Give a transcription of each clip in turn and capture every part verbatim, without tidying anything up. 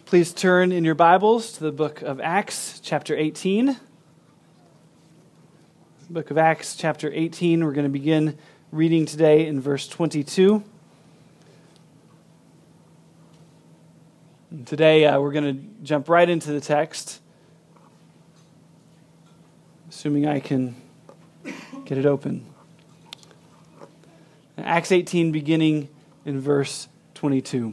Please turn in your Bibles to the book of Acts, chapter eighteen. Book of Acts, chapter eighteen. We're going to begin reading today in verse twenty-two. And today uh, we're going to jump right into the text, assuming I can get it open. Acts eighteen, beginning in verse twenty-two.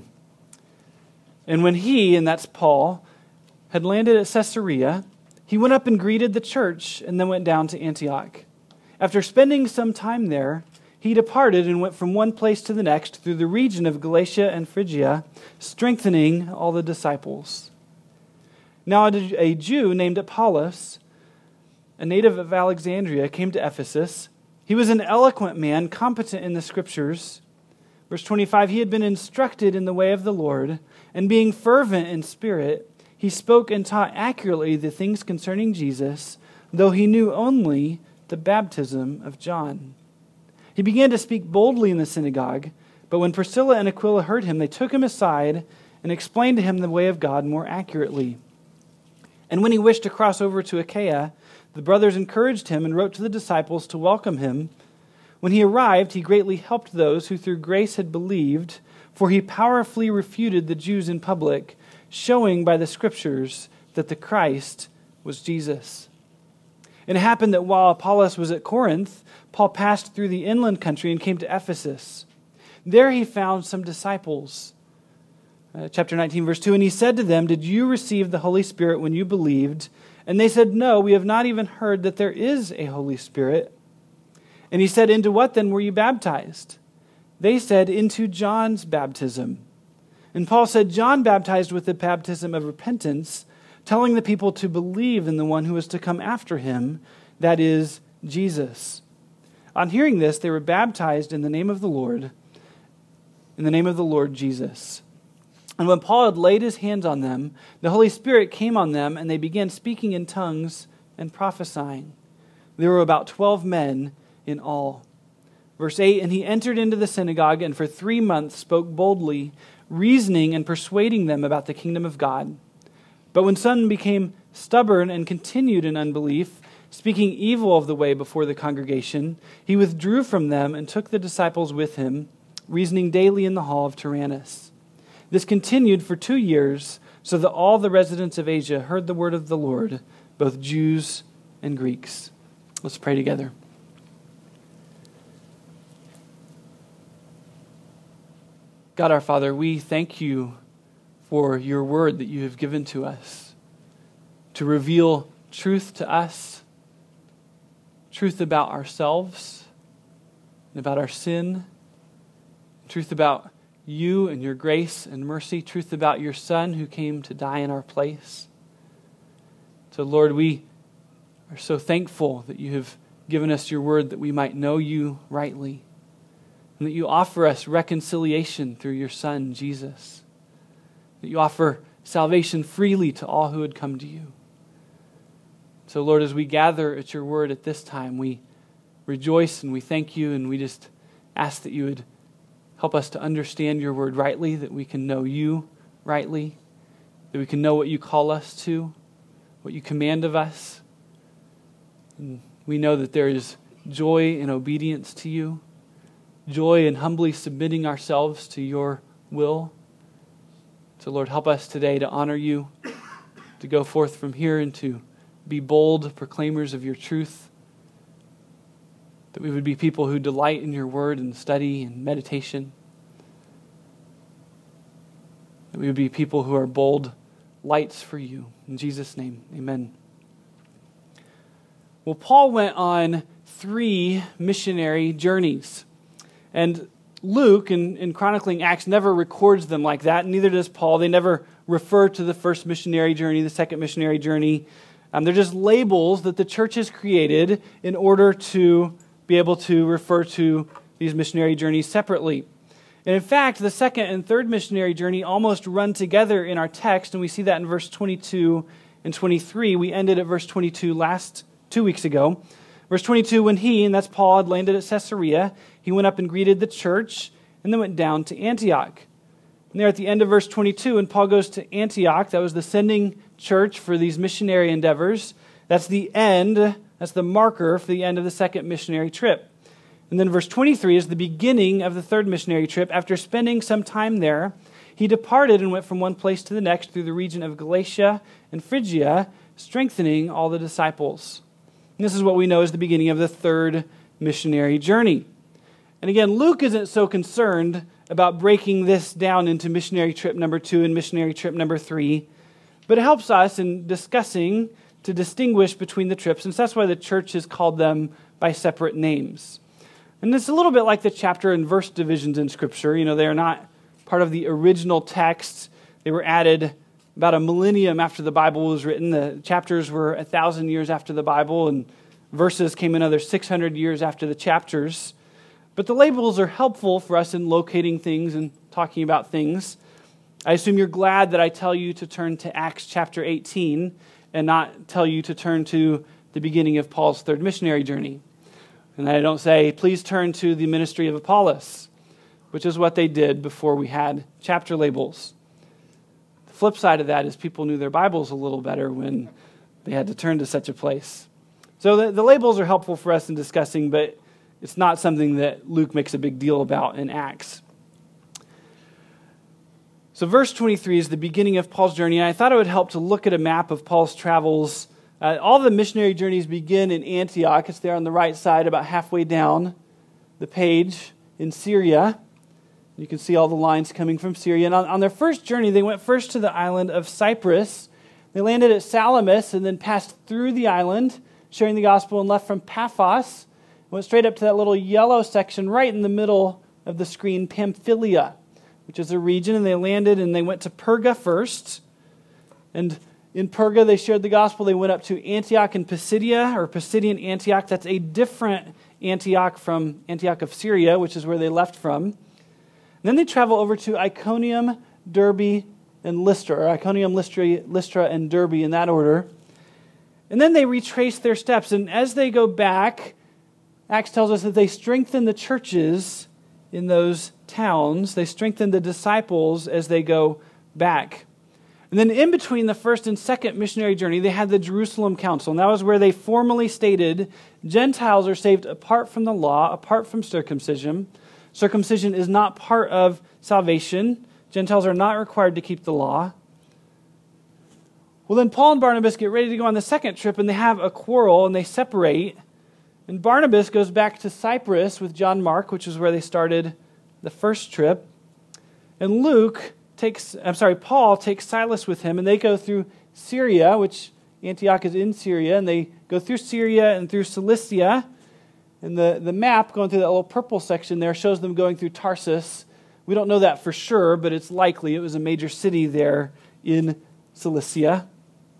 And when he, and that's Paul, had landed at Caesarea, he went up and greeted the church and then went down to Antioch. After spending some time there, he departed and went from one place to the next through the region of Galatia and Phrygia, strengthening all the disciples. Now a Jew named Apollos, a native of Alexandria, came to Ephesus. He was an eloquent man, competent in the Scriptures. Verse twenty-five, he had been instructed in the way of the Lord, and being fervent in spirit, he spoke and taught accurately the things concerning Jesus, though he knew only the baptism of John. He began to speak boldly in the synagogue, but when Priscilla and Aquila heard him, they took him aside and explained to him the way of God more accurately. And when he wished to cross over to Achaia, the brothers encouraged him and wrote to the disciples to welcome him. When he arrived, he greatly helped those who through grace had believed, for he powerfully refuted the Jews in public, showing by the Scriptures that the Christ was Jesus. And it happened that while Apollos was at Corinth, Paul passed through the inland country and came to Ephesus. There he found some disciples. Uh, chapter nineteen, verse two, and he said to them, "Did you receive the Holy Spirit when you believed?" And they said, "No, we have not even heard that there is a Holy Spirit." And he said, "Into what then were you baptized?" They said, "Into John's baptism." And Paul said, "John baptized with the baptism of repentance, telling the people to believe in the one who was to come after him, that is, Jesus." On hearing this, they were baptized in the name of the Lord, in the name of the Lord Jesus. And when Paul had laid his hands on them, the Holy Spirit came on them, and they began speaking in tongues and prophesying. There were about twelve men in all. Verse eight, and he entered into the synagogue and for three months spoke boldly, reasoning and persuading them about the kingdom of God. But when some became stubborn and continued in unbelief, speaking evil of the way before the congregation, he withdrew from them and took the disciples with him, reasoning daily in the hall of Tyrannus. This continued for two years, so that all the residents of Asia heard the word of the Lord, both Jews and Greeks. Let's pray together. God our Father, we thank you for your word that you have given to us to reveal truth to us, truth about ourselves and about our sin, truth about you and your grace and mercy, truth about your Son who came to die in our place. So Lord, we are so thankful that you have given us your word that we might know you rightly, and that you offer us reconciliation through your Son, Jesus. That you offer salvation freely to all who would come to you. So Lord, as we gather at your word at this time, we rejoice and we thank you, and we just ask that you would help us to understand your word rightly, that we can know you rightly, that we can know what you call us to, what you command of us. And we know that there is joy in obedience to you, joy in humbly submitting ourselves to your will. So Lord, help us today to honor you, to go forth from here and to be bold proclaimers of your truth, that we would be people who delight in your word and study and meditation, that we would be people who are bold lights for you. In Jesus' name, amen. Well, Paul went on three missionary journeys. And Luke, in, in chronicling Acts, never records them like that, and neither does Paul. They never refer to the first missionary journey, the second missionary journey. Um, they're just labels that the church has created in order to be able to refer to these missionary journeys separately. And in fact, the second and third missionary journey almost run together in our text, and we see that in verse twenty-two and twenty-three. We ended at verse twenty-two last two weeks ago. Verse twenty-two, when he, and that's Paul, had landed at Caesarea, he went up and greeted the church and then went down to Antioch. And there at the end of verse twenty-two, when Paul goes to Antioch, that was the sending church for these missionary endeavors. That's the end, that's the marker for the end of the second missionary trip. And then verse twenty-three is the beginning of the third missionary trip. After spending some time there, he departed and went from one place to the next through the region of Galatia and Phrygia, strengthening all the disciples. And this is what we know as the beginning of the third missionary journey. And again, Luke isn't so concerned about breaking this down into missionary trip number two and missionary trip number three, but it helps us in discussing to distinguish between the trips, and so that's why the church has called them by separate names. And it's a little bit like the chapter and verse divisions in Scripture. You know, they are not part of the original text. They were added about a millennium after the Bible was written. The chapters were a thousand years after the Bible, and verses came another six hundred years after the chapters. But the labels are helpful for us in locating things and talking about things. I assume you're glad that I tell you to turn to Acts chapter eighteen and not tell you to turn to the beginning of Paul's third missionary journey. And I don't say, please turn to the ministry of Apollos, which is what they did before we had chapter labels. The flip side of that is people knew their Bibles a little better when they had to turn to such a place. So the, the labels are helpful for us in discussing, but it's not something that Luke makes a big deal about in Acts. So verse twenty-three is the beginning of Paul's journey, and I thought it would help to look at a map of Paul's travels. Uh, all the missionary journeys begin in Antioch. It's there on the right side, about halfway down the page in Syria. You can see all the lines coming from Syria. And on, on their first journey, they went first to the island of Cyprus. They landed at Salamis and then passed through the island, sharing the gospel, and left from Paphos. Went straight up to that little yellow section right in the middle of the screen, Pamphylia, which is a region, and they landed and they went to Perga first. And in Perga, they shared the gospel. They went up to Antioch in Pisidia, or Pisidian Antioch. That's a different Antioch from Antioch of Syria, which is where they left from. And then they travel over to Iconium, Derbe, and Lystra, or Iconium, Lystra, Lystra, and Derbe in that order. And then they retrace their steps, and as they go back, Acts tells us that they strengthen the churches in those towns. They strengthen the disciples as they go back. And then in between the first and second missionary journey, they had the Jerusalem Council. And that was where they formally stated Gentiles are saved apart from the law, apart from circumcision. Circumcision is not part of salvation. Gentiles are not required to keep the law. Well, then Paul and Barnabas get ready to go on the second trip, and they have a quarrel, and they separate. And Barnabas goes back to Cyprus with John Mark, which is where they started the first trip. And Luke takes, I'm sorry, Paul takes Silas with him, and they go through Syria, which Antioch is in Syria, and they go through Syria and through Cilicia. And the, the map going through that little purple section there shows them going through Tarsus. We don't know that for sure, but it's likely it was a major city there in Cilicia.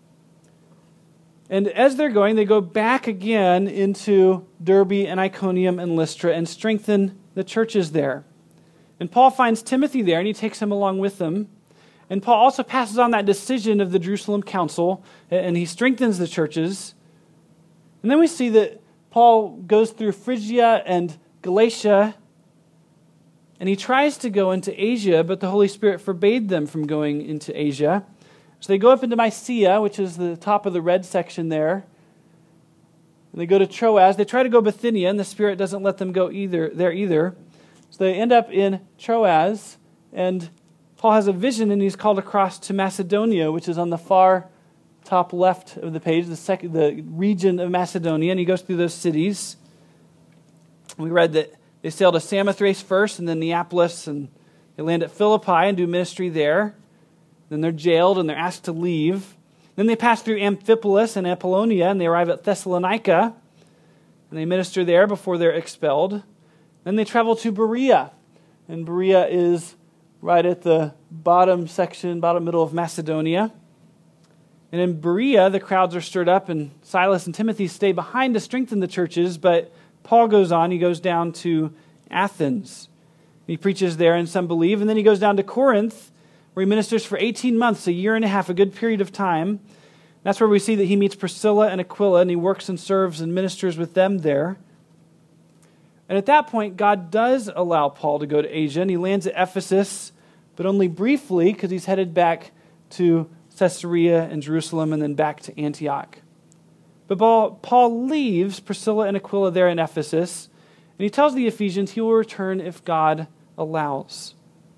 And as they're going, they go back again into Derbe and Iconium and Lystra and strengthen the churches there. And Paul finds Timothy there, and he takes him along with them. And Paul also passes on that decision of the Jerusalem Council, and he strengthens the churches. And then we see that Paul goes through Phrygia and Galatia, and he tries to go into Asia, but the Holy Spirit forbade them from going into Asia. So they go up into Mysia, which is the top of the red section there. And they go to Troas. They try to go Bithynia, and the Spirit doesn't let them go either there either. So they end up in Troas, and Paul has a vision, and he's called across to Macedonia, which is on the far top left of the page, the second, the region of Macedonia, and he goes through those cities. We read that they sailed to Samothrace first, and then Neapolis, and they land at Philippi and do ministry there. Then they're jailed and they're asked to leave. Then they pass through Amphipolis and Apollonia, and they arrive at Thessalonica, and they minister there before they're expelled. Then they travel to Berea, and Berea is right at the bottom section, bottom middle of Macedonia. And in Berea, the crowds are stirred up, and Silas and Timothy stay behind to strengthen the churches, but Paul goes on. He goes down to Athens. He preaches there, and some believe. And then he goes down to Corinth, where he ministers for eighteen months, a year and a half, a good period of time. That's where we see that he meets Priscilla and Aquila, and he works and serves and ministers with them there. And at that point, God does allow Paul to go to Asia, and he lands at Ephesus, but only briefly because he's headed back to Caesarea and Jerusalem and then back to Antioch. But Paul leaves Priscilla and Aquila there in Ephesus, and he tells the Ephesians he will return if God allows.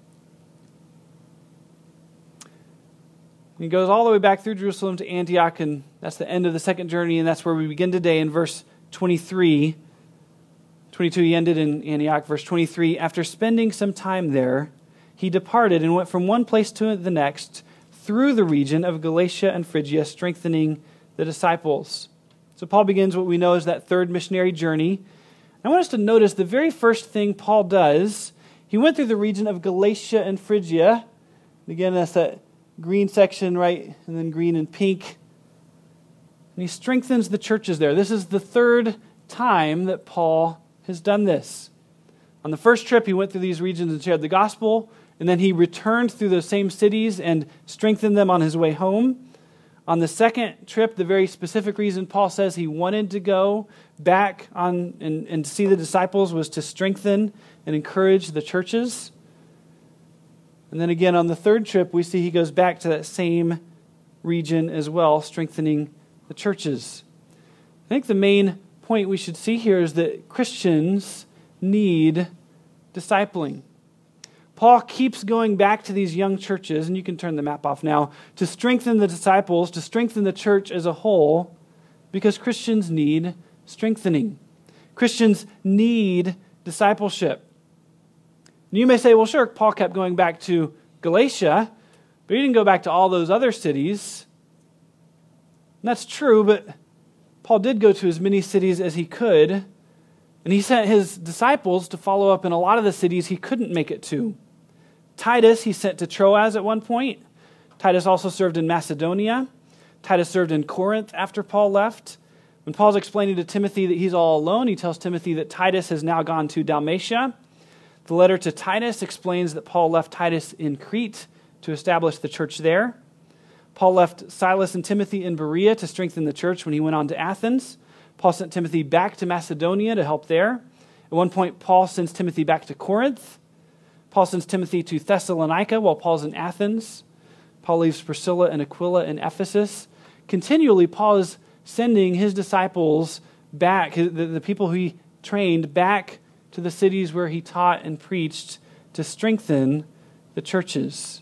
And he goes all the way back through Jerusalem to Antioch, and that's the end of the second journey, and that's where we begin today in verse twenty-three. twenty-two, he ended in Antioch. Verse twenty-three, after spending some time there, he departed and went from one place to the next through the region of Galatia and Phrygia, strengthening the disciples. So Paul begins what we know as that third missionary journey. I want us to notice the very first thing Paul does, he went through the region of Galatia and Phrygia. Again, that's that green section, right? And then green and pink. And he strengthens the churches there. This is the third time that Paul has done this. On the first trip, he went through these regions and shared the gospel, and then he returned through those same cities and strengthened them on his way home. On the second trip, the very specific reason Paul says he wanted to go back on and, and see the disciples was to strengthen and encourage the churches. And then again, on the third trip, we see he goes back to that same region as well, strengthening the churches. I think the main point we should see here is that Christians need discipling. Paul keeps going back to these young churches, and you can turn the map off now, to strengthen the disciples, to strengthen the church as a whole, because Christians need strengthening. Christians need discipleship. And you may say, well, sure, Paul kept going back to Galatia, but he didn't go back to all those other cities. And that's true, but Paul did go to as many cities as he could, and he sent his disciples to follow up in a lot of the cities he couldn't make it to. Titus he sent to Troas at one point. Titus also served in Macedonia. Titus served in Corinth after Paul left. When Paul's explaining to Timothy that he's all alone, he tells Timothy that Titus has now gone to Dalmatia. The letter to Titus explains that Paul left Titus in Crete to establish the church there. Paul left Silas and Timothy in Berea to strengthen the church when he went on to Athens. Paul sent Timothy back to Macedonia to help there. At one point, Paul sends Timothy back to Corinth. Paul sends Timothy to Thessalonica while Paul's in Athens. Paul leaves Priscilla and Aquila in Ephesus. Continually, Paul is sending his disciples back, the, the people who he trained, back to the cities where he taught and preached to strengthen the churches.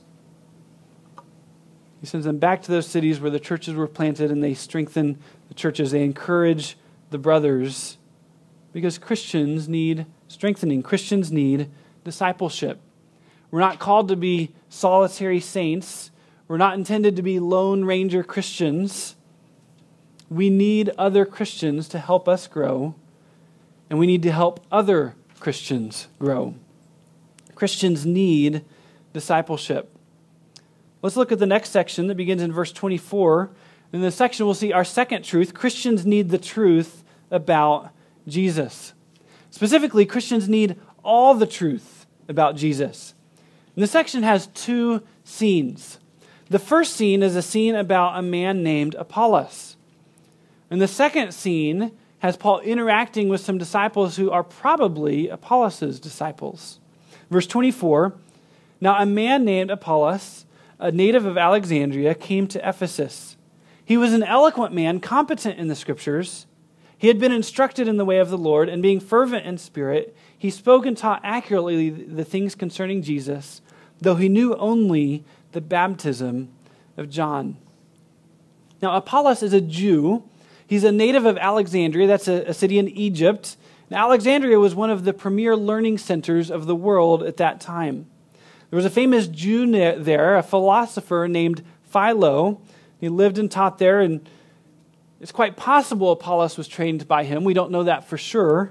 He sends them back to those cities where the churches were planted, and they strengthen the churches. They encourage the brothers, because Christians need strengthening. Christians need discipleship. We're not called to be solitary saints. We're not intended to be Lone Ranger Christians. We need other Christians to help us grow, and we need to help other Christians grow. Christians need discipleship. Let's look at the next section that begins in verse twenty-four. In this section, we'll see our second truth. Christians need the truth about Jesus. Specifically, Christians need all the truth about Jesus. And this section has two scenes. The first scene is a scene about a man named Apollos. And the second scene has Paul interacting with some disciples who are probably Apollos' disciples. Verse twenty-four, now a man named Apollos, a native of Alexandria, came to Ephesus. He was an eloquent man, competent in the Scriptures. He had been instructed in the way of the Lord, and being fervent in spirit, he spoke and taught accurately the things concerning Jesus, though he knew only the baptism of John. Now, Apollos is a Jew. He's a native of Alexandria. That's a, a city in Egypt. Now, Alexandria was one of the premier learning centers of the world at that time. There was a famous Jew there, a philosopher named Philo. He lived and taught there, and it's quite possible Apollos was trained by him. We don't know that for sure.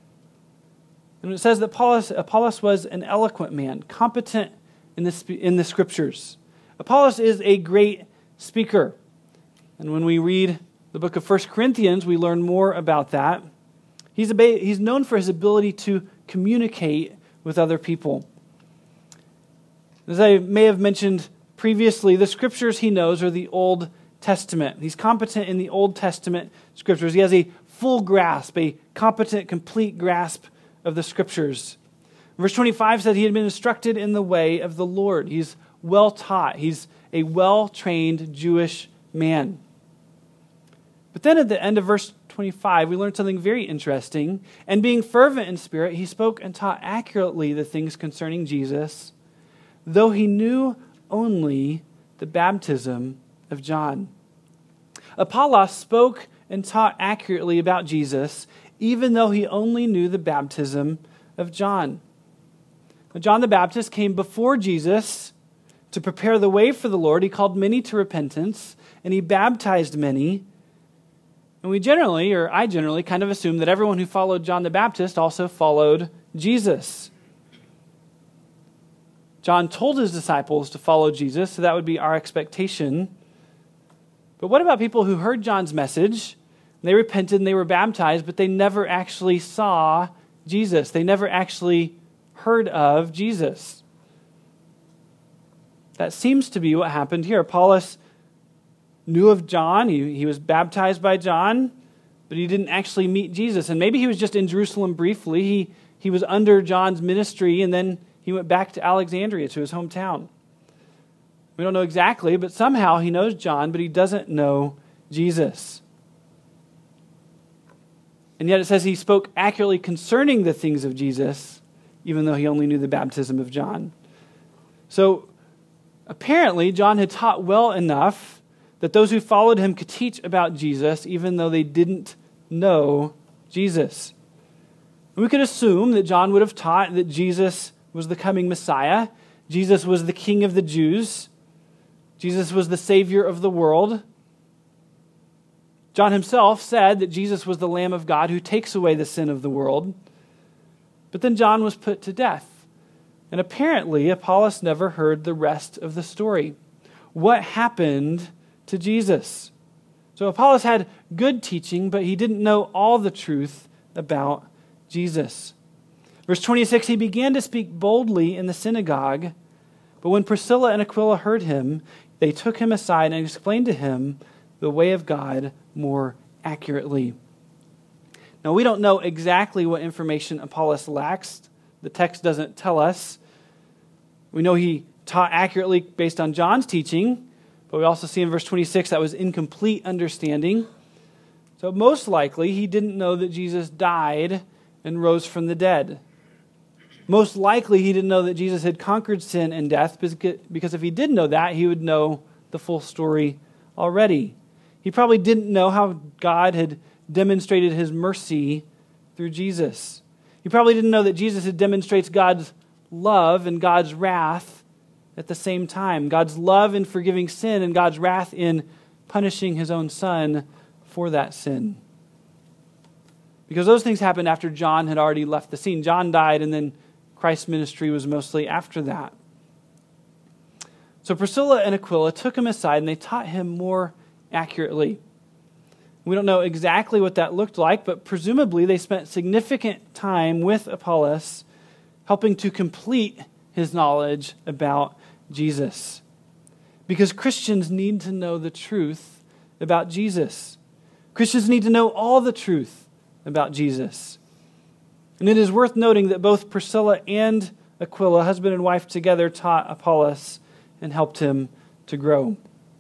And it says that Apollos, Apollos was an eloquent man, competent in the, in the Scriptures. Apollos is a great speaker. And when we read the book of First Corinthians, we learn more about that. He's, a, he's known for his ability to communicate with other people. As I may have mentioned previously, the Scriptures he knows are the Old Testament. He's competent in the Old Testament Scriptures. He has a full grasp, a competent, complete grasp of the Scriptures. Verse twenty-five said he had been instructed in the way of the Lord. He's well taught. He's a well-trained Jewish man. But then at the end of verse twenty-five, we learn something very interesting. And being fervent in spirit, he spoke and taught accurately the things concerning Jesus, though he knew only the baptism of John. Apollos spoke and taught accurately about Jesus, even though he only knew the baptism of John. Now, John the Baptist came before Jesus to prepare the way for the Lord. He called many to repentance, and he baptized many. And we generally, or I generally, kind of assume that everyone who followed John the Baptist also followed Jesus. John told his disciples to follow Jesus, so that would be our expectation. But what about people who heard John's message, and they repented and they were baptized, but they never actually saw Jesus? They never actually heard of Jesus. That seems to be what happened here. Apollos knew of John. He, he was baptized by John, but he didn't actually meet Jesus. And maybe he was just in Jerusalem briefly. He, he was under John's ministry, and then he went back to Alexandria, to his hometown. We don't know exactly, but somehow he knows John, but he doesn't know Jesus. And yet it says he spoke accurately concerning the things of Jesus, even though he only knew the baptism of John. So apparently John had taught well enough that those who followed him could teach about Jesus, even though they didn't know Jesus. And we could assume that John would have taught that Jesus was the coming Messiah. Jesus was the King of the Jews. Jesus was the Savior of the world. John himself said that Jesus was the Lamb of God who takes away the sin of the world. But then John was put to death. And apparently Apollos never heard the rest of the story. What happened to Jesus? So Apollos had good teaching, but he didn't know all the truth about Jesus. Verse twenty-six, he began to speak boldly in the synagogue, but when Priscilla and Aquila heard him, they took him aside and explained to him the way of God more accurately. Now, we don't know exactly what information Apollos lacks. The text doesn't tell us. We know he taught accurately based on John's teaching, but we also see in verse twenty-six that was incomplete understanding. So most likely he didn't know that Jesus died and rose from the dead. Most likely he didn't know that Jesus had conquered sin and death, because if he did know that, he would know the full story already. He probably didn't know how God had demonstrated his mercy through Jesus. He probably didn't know that Jesus had demonstrates God's love and God's wrath at the same time. God's love in forgiving sin and God's wrath in punishing his own son for that sin. Because those things happened after John had already left the scene. John died, and then Christ's ministry was mostly after that. So Priscilla and Aquila took him aside and they taught him more accurately. We don't know exactly what that looked like, but presumably they spent significant time with Apollos, helping to complete his knowledge about Jesus. Because Christians need to know the truth about Jesus. Christians need to know all the truth about Jesus. And it is worth noting that both Priscilla and Aquila, husband and wife together, taught Apollos and helped him to grow.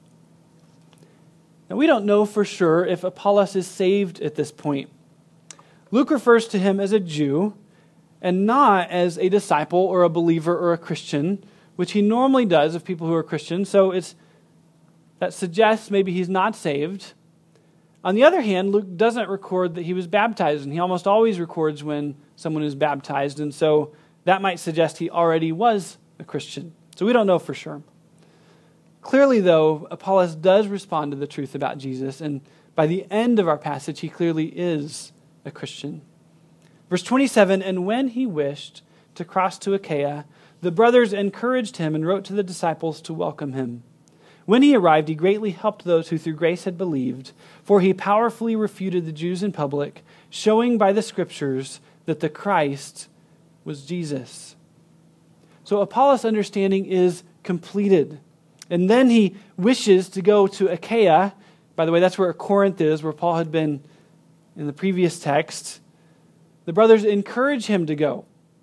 Now, we don't know for sure if Apollos is saved at this point. Luke refers to him as a Jew and not as a disciple or a believer or a Christian, which he normally does of people who are Christians. So it's that suggests maybe he's not saved. On the other hand, Luke doesn't record that he was baptized, and he almost always records when someone is baptized, and so that might suggest he already was a Christian. So we don't know for sure. Clearly, though, Apollos does respond to the truth about Jesus, and by the end of our passage, he clearly is a Christian. Verse twenty-seven, and when he wished to cross to Achaia, the brothers encouraged him and wrote to the disciples to welcome him. When he arrived, he greatly helped those who through grace had believed, for he powerfully refuted the Jews in public, showing by the Scriptures that the Christ was Jesus. So Apollos' understanding is completed. And then he wishes to go to Achaia. By the way, that's where Corinth is, where Paul had been in the previous text. The brothers encourage him to go.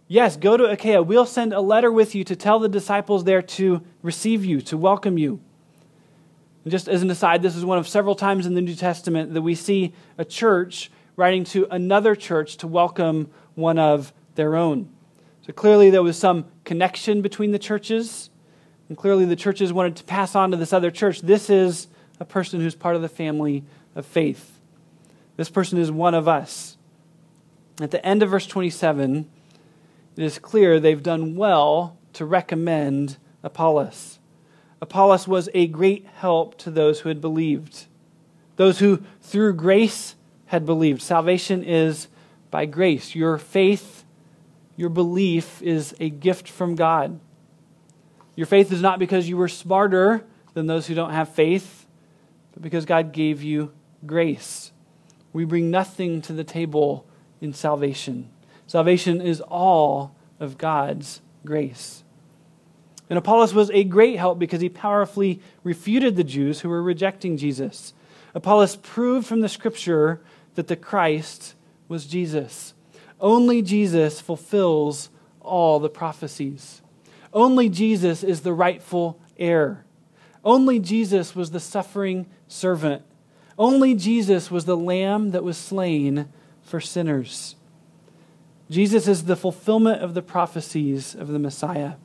Yes, go to Achaia. We'll send a letter with you to tell the disciples there to receive you, to welcome you. And just as an aside, this is one of several times in the New Testament that we see a church writing to another church to welcome one of their own. So clearly there was some connection between the churches, and clearly the churches wanted to pass on to this other church. This is a person who's part of the family of faith. This person is one of us. At the end of verse twenty-seven, it is clear they've done well to recommend Apollos. Apollos was a great help to those who had believed, those who through grace had believed. Salvation is by grace. Your faith, your belief is a gift from God. Your faith is not because you were smarter than those who don't have faith, but because God gave you grace. We bring nothing to the table in salvation. Salvation is all of God's grace. And Apollos was a great help because he powerfully refuted the Jews who were rejecting Jesus. Apollos proved from the Scripture that the Christ was Jesus. Only Jesus fulfills all the prophecies. Only Jesus is the rightful heir. Only Jesus was the suffering servant. Only Jesus was the lamb that was slain for sinners. Jesus is the fulfillment of the prophecies of the Messiah.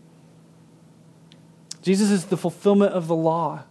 Jesus is the fulfillment of the law.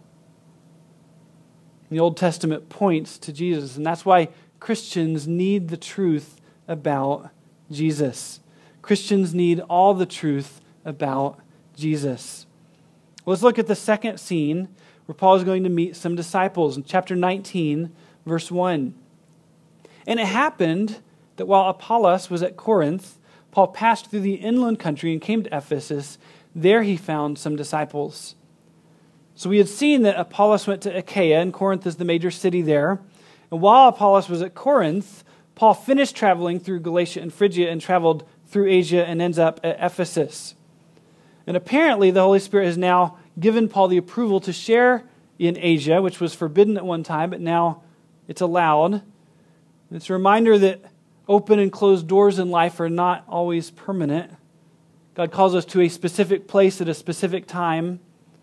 The Old Testament points to Jesus, and that's why Christians need the truth about Jesus. Christians need all the truth about Jesus. Let's look at the second scene where Paul is going to meet some disciples in chapter nineteen, verse one. And it happened that while Apollos was at Corinth, Paul passed through the inland country and came to Ephesus. There he found some disciples. So we had seen that Apollos went to Achaia, and Corinth is the major city there. And while Apollos was at Corinth, Paul finished traveling through Galatia and Phrygia and traveled through Asia and ends up at Ephesus. And apparently the Holy Spirit has now given Paul the approval to share in Asia, which was forbidden at one time, but now it's allowed. It's a reminder that open and closed doors in life are not always permanent. God calls us to a specific place at a specific time,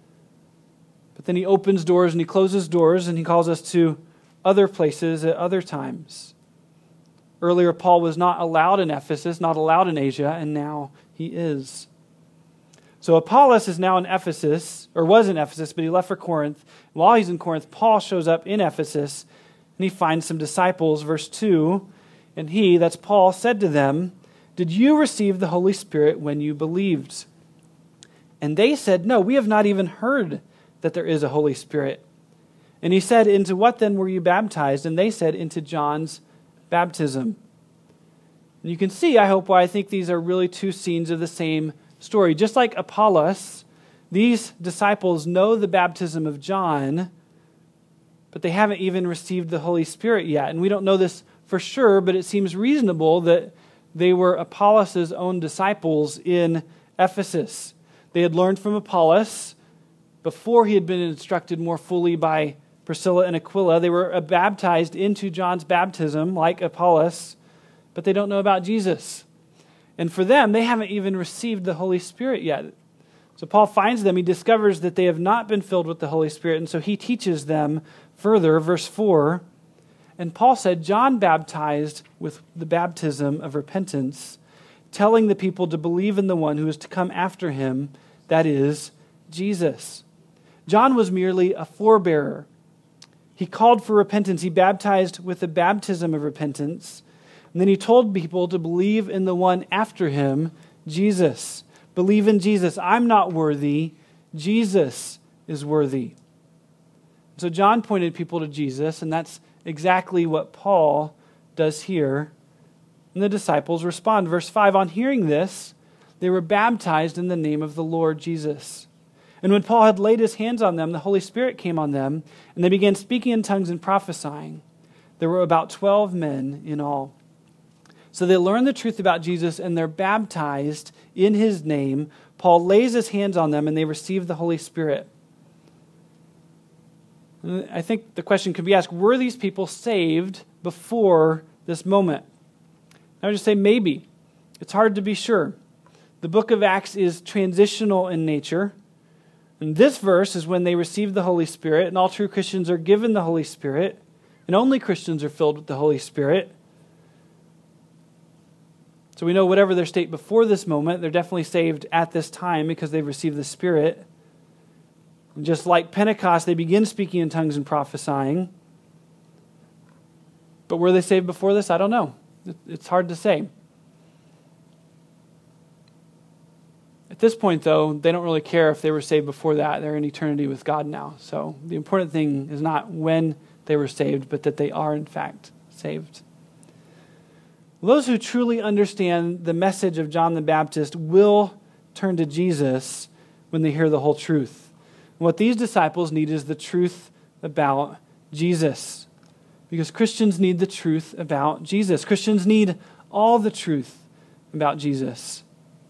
but then he opens doors and he closes doors and he calls us to other places at other times. Earlier, Paul was not allowed in Ephesus, not allowed in Asia, and now he is. So Apollos is now in Ephesus, or was in Ephesus, but he left for Corinth. While he's in Corinth, Paul shows up in Ephesus, and he finds some disciples. Verse two, and he, that's Paul, said to them, "Did you receive the Holy Spirit when you believed?" And they said, "No, we have not even heard that there is a Holy Spirit." And he said, "Into what then were you baptized?" And they said, "Into John's baptism." And you can see, I hope, why I think these are really two scenes of the same story. Just like Apollos, these disciples know the baptism of John, but they haven't even received the Holy Spirit yet. And we don't know this for sure, but it seems reasonable that they were Apollos' own disciples in Ephesus. They had learned from Apollos before he had been instructed more fully by Priscilla and Aquila. They were baptized into John's baptism like Apollos, but they don't know about Jesus. And for them, they haven't even received the Holy Spirit yet. So Paul finds them. He discovers that they have not been filled with the Holy Spirit, and so he teaches them further. Verse four, and Paul said, "John baptized with the baptism of repentance, telling the people to believe in the one who is to come after him, that is, Jesus." John was merely a forebearer. He called for repentance. He baptized with the baptism of repentance. And then he told people to believe in the one after him, Jesus. Believe in Jesus. I'm not worthy. Jesus is worthy. So John pointed people to Jesus, and that's exactly what Paul does here. And the disciples respond. Verse five, on hearing this, they were baptized in the name of the Lord Jesus. And when Paul had laid his hands on them, the Holy Spirit came on them, and they began speaking in tongues and prophesying. There were about twelve men in all. So they learn the truth about Jesus, and they're baptized in his name. Paul lays his hands on them, and they receive the Holy Spirit. I think the question could be asked, were these people saved before this moment? I would just say maybe. It's hard to be sure. The book of Acts is transitional in nature. And this verse is when they received the Holy Spirit, and all true Christians are given the Holy Spirit, and only Christians are filled with the Holy Spirit. So we know whatever their state before this moment, they're definitely saved at this time because they've received the Spirit. And just like Pentecost, they begin speaking in tongues and prophesying. But were they saved before this? I don't know. It's hard to say. At this point, though, they don't really care if they were saved before that. They're in eternity with God now. So the important thing is not when they were saved, but that they are, in fact, saved. Those who truly understand the message of John the Baptist will turn to Jesus when they hear the whole truth. And what these disciples need is the truth about Jesus. Because Christians need the truth about Jesus. Christians need all the truth about Jesus.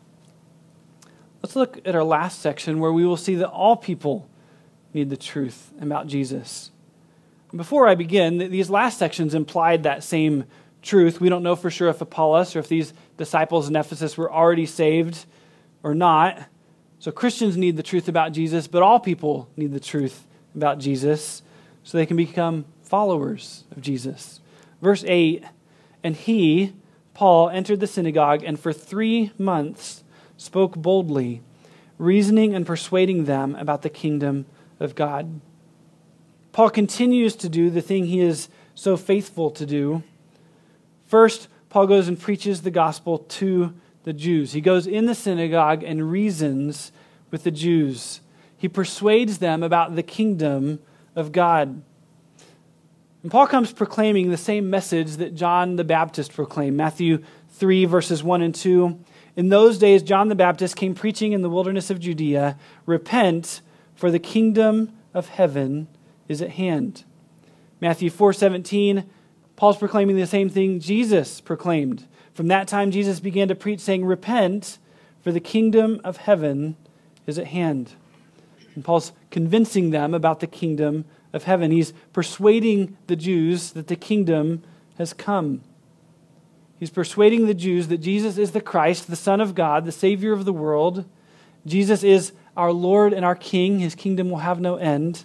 Let's look at our last section where we will see that all people need the truth about Jesus. Before I begin, these last sections implied that same truth. We don't know for sure if Apollos or if these disciples in Ephesus were already saved or not. So Christians need the truth about Jesus, but all people need the truth about Jesus so they can become followers of Jesus. Verse eight, and he, Paul, entered the synagogue and for three months spoke boldly, reasoning and persuading them about the kingdom of God. Paul continues to do the thing he is so faithful to do. First, Paul goes and preaches the gospel to the Jews. He goes in the synagogue and reasons with the Jews. He persuades them about the kingdom of God. And Paul comes proclaiming the same message that John the Baptist proclaimed. Matthew three, verses one and two. In those days, John the Baptist came preaching in the wilderness of Judea, repent, for the kingdom of heaven is at hand. Matthew four seventeen, Paul's proclaiming the same thing Jesus proclaimed. From that time, Jesus began to preach, saying, repent, for the kingdom of heaven is at hand. And Paul's convincing them about the kingdom of heaven. He's persuading the Jews that the kingdom has come. He's persuading the Jews that Jesus is the Christ, the Son of God, the Savior of the world. Jesus is our Lord and our King. His kingdom will have no end.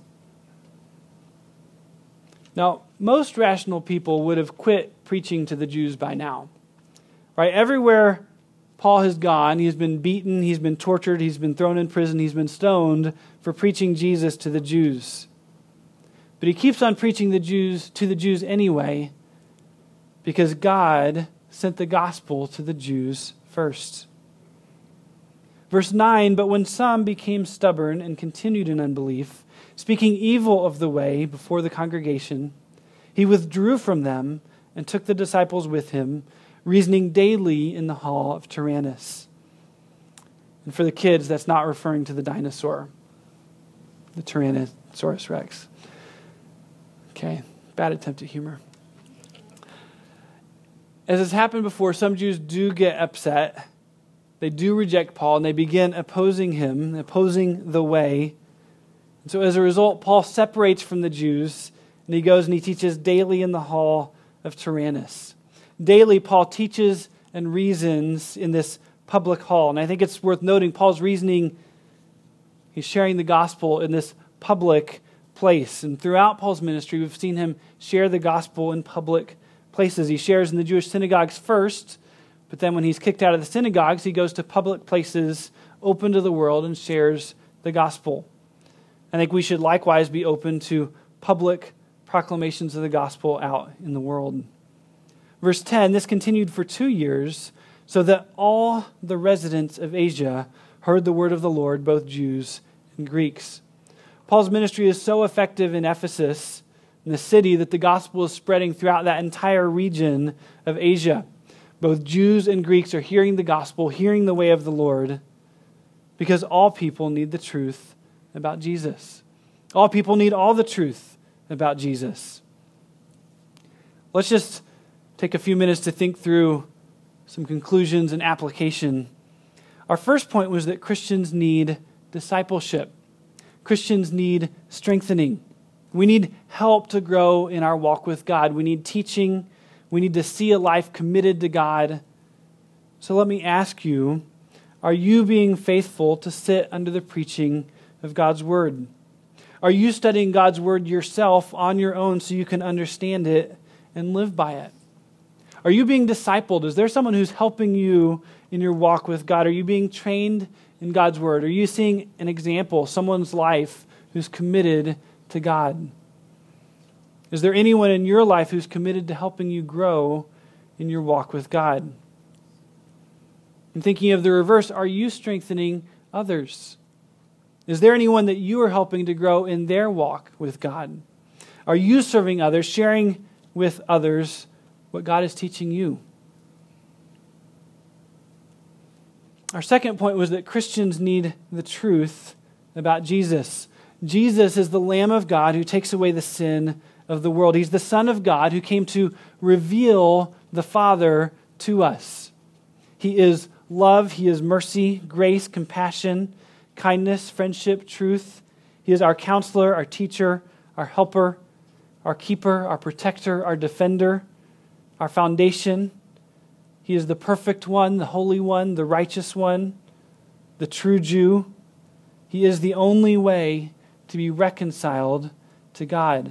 Now, most rational people would have quit preaching to the Jews by now. Right? Everywhere Paul has gone, he's been beaten, he's been tortured, he's been thrown in prison, he's been stoned for preaching Jesus to the Jews. But he keeps on preaching the Jews to the Jews anyway, because God sent the gospel to the Jews first. Verse nine, but when some became stubborn and continued in unbelief, speaking evil of the way before the congregation, he withdrew from them and took the disciples with him, reasoning daily in the hall of Tyrannus. And for the kids, that's not referring to the dinosaur, the Tyrannosaurus Rex. Okay, bad attempt at humor. As has happened before, some Jews do get upset. They do reject Paul, and they begin opposing him, opposing the way. And so as a result, Paul separates from the Jews, and he goes and he teaches daily in the hall of Tyrannus. Daily, Paul teaches and reasons in this public hall. And I think it's worth noting Paul's reasoning, he's sharing the gospel in this public place. And throughout Paul's ministry, we've seen him share the gospel in public places. He shares in the Jewish synagogues first, but then when he's kicked out of the synagogues, he goes to public places open to the world and shares the gospel. I think we should likewise be open to public proclamations of the gospel out in the world. Verse ten, this continued for two years, so that all the residents of Asia heard the word of the Lord, both Jews and Greeks. Paul's ministry is so effective in Ephesus, in the city, that the gospel is spreading throughout that entire region of Asia. Both Jews and Greeks are hearing the gospel, hearing the way of the Lord, because all people need the truth about Jesus. All people need all the truth about Jesus. Let's just take a few minutes to think through some conclusions and application. Our first point was that Christians need discipleship. Christians need strengthening. We need help to grow in our walk with God. We need teaching. We need to see a life committed to God So let me ask you, are you being faithful to sit under the preaching of God's word? Are you studying God's word yourself on your own so you can understand it and live by it? Are you being discipled? Is there someone who's helping you in your walk with God? Are you being trained in God's word? Are you seeing an example, someone's life who's committed to God? Is there anyone in your life who's committed to helping you grow in your walk with God? And thinking of the reverse, are you strengthening others? Is there anyone that you are helping to grow in their walk with God? Are you serving others, sharing with others what God is teaching you? Our second point was that Christians need the truth about Jesus. Jesus is the Lamb of God who takes away the sin of the world. He's the Son of God who came to reveal the Father to us. He is love, He is mercy, grace, compassion, kindness, friendship, truth. He is our counselor, our teacher, our helper, our keeper, our protector, our defender, our foundation. He is the perfect one, the holy one, the righteous one, the true Jew. He is the only way to be reconciled to God.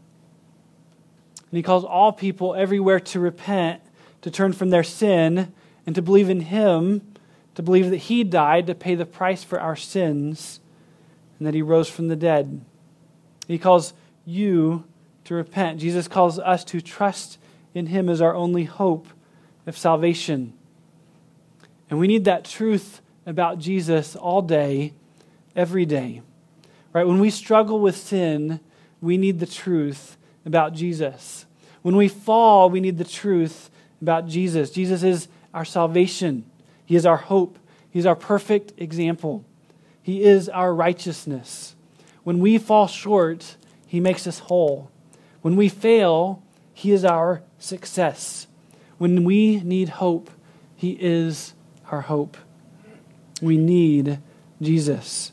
And He calls all people everywhere to repent, to turn from their sin, and to believe in Him, to believe that He died to pay the price for our sins, and that He rose from the dead. He calls you to repent. Jesus calls us to trust in Him as our only hope of salvation. And we need that truth about Jesus all day, every day. Right? When we struggle with sin, we need the truth about Jesus. When we fall, we need the truth about Jesus. Jesus is our salvation. He is our hope. He is our perfect example. He is our righteousness. When we fall short, He makes us whole. When we fail, He is our success. When we need hope, He is our hope. We need Jesus.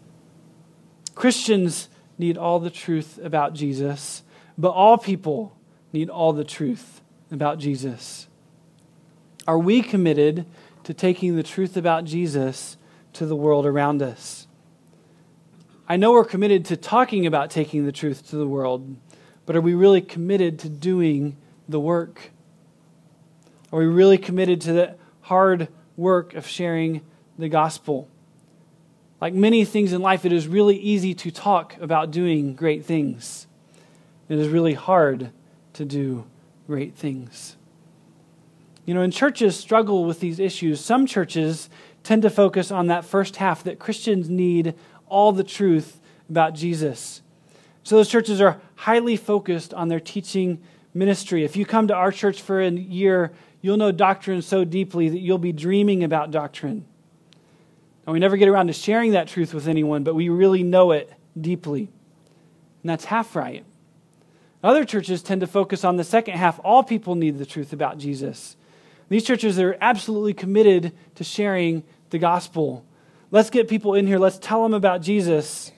Christians need all the truth about Jesus, but all people need all the truth about Jesus. Are we committed to taking the truth about Jesus to the world around us? I know we're committed to talking about taking the truth to the world, but are we really committed to doing the work? Are we really committed to the hard work of sharing the gospel? Like many things in life, it is really easy to talk about doing great things. It is really hard to do great things. You know, and churches struggle with these issues. Some churches tend to focus on that first half, that Christians need all the truth about Jesus. So those churches are highly focused on their teaching ministry. If you come to our church for a year, you'll know doctrine so deeply that you'll be dreaming about doctrine. And we never get around to sharing that truth with anyone, but we really know it deeply. And that's half right. Other churches tend to focus on the second half. All people need the truth about Jesus. These churches are absolutely committed to sharing the gospel. Let's get people in here. Let's tell them about Jesus.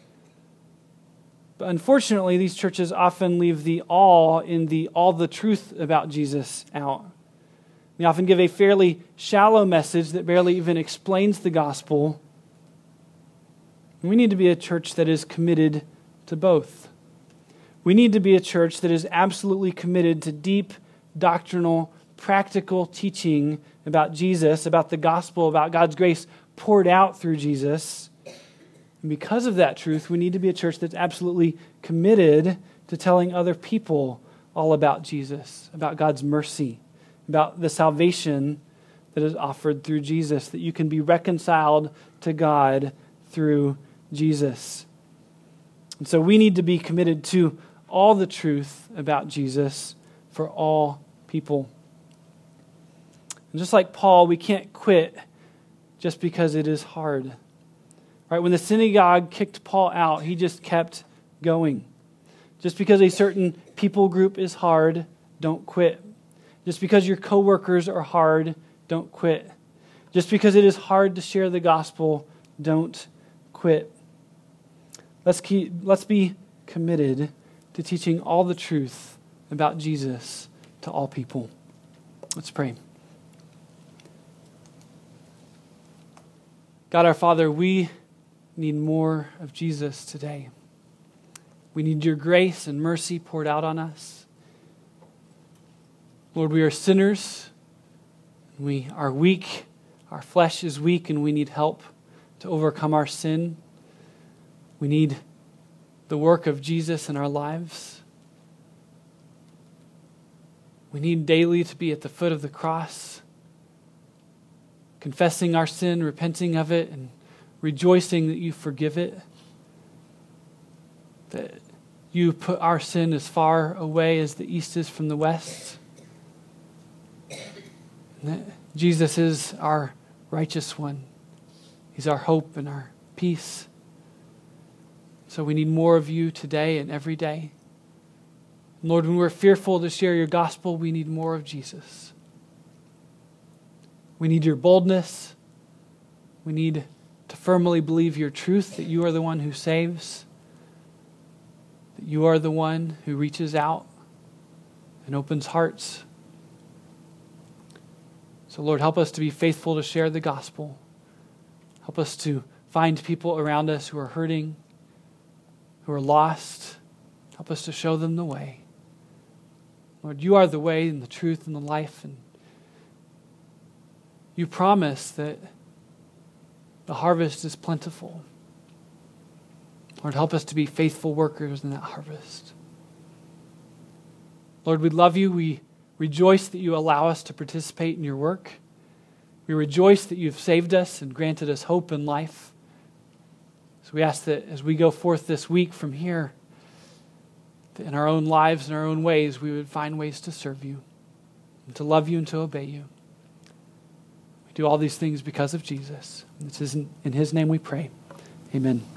But unfortunately, these churches often leave the all in the all the truth about Jesus out. They often give a fairly shallow message that barely even explains the gospel. We need to be a church that is committed to both. We need to be a church that is absolutely committed to deep doctrinal, practical teaching about Jesus, about the gospel, about God's grace poured out through Jesus. And because of that truth, we need to be a church that's absolutely committed to telling other people all about Jesus, about God's mercy, about the salvation that is offered through Jesus, that you can be reconciled to God through Jesus. And so we need to be committed to all the truth about Jesus for all people. And just like Paul, we can't quit just because it is hard. Right? When the synagogue kicked Paul out, he just kept going. Just because a certain people group is hard, don't quit. Just because your coworkers are hard, don't quit. Just because it is hard to share the gospel, don't quit. Let's keep, let's be committed to teaching all the truth about Jesus to all people. Let's pray. God our Father, we need more of Jesus today. We need your grace and mercy poured out on us. Lord, we are sinners. We are weak. Our flesh is weak and we need help to overcome our sin. We need the work of Jesus in our lives. We need daily to be at the foot of the cross, confessing our sin, repenting of it, and rejoicing that you forgive it. That you put our sin as far away as the east is from the west. And that Jesus is our righteous one. He's our hope and our peace. So we need more of you today and every day. Lord, when we're fearful to share your gospel, we need more of Jesus. We need your boldness. We need to firmly believe your truth, that you are the one who saves, that you are the one who reaches out and opens hearts. So Lord, help us to be faithful to share the gospel. Help us to find people around us who are hurting, who are lost. Help us to show them the way. Lord, you are the way and the truth and the life, and you promise that the harvest is plentiful. Lord, help us to be faithful workers in that harvest. Lord, we love you. We rejoice that you allow us to participate in your work. We rejoice that you've saved us and granted us hope and life. So we ask that as we go forth this week from here, that in our own lives and our own ways, we would find ways to serve you and to love you and to obey you. We do all these things because of Jesus. And it's in his name we pray. Amen.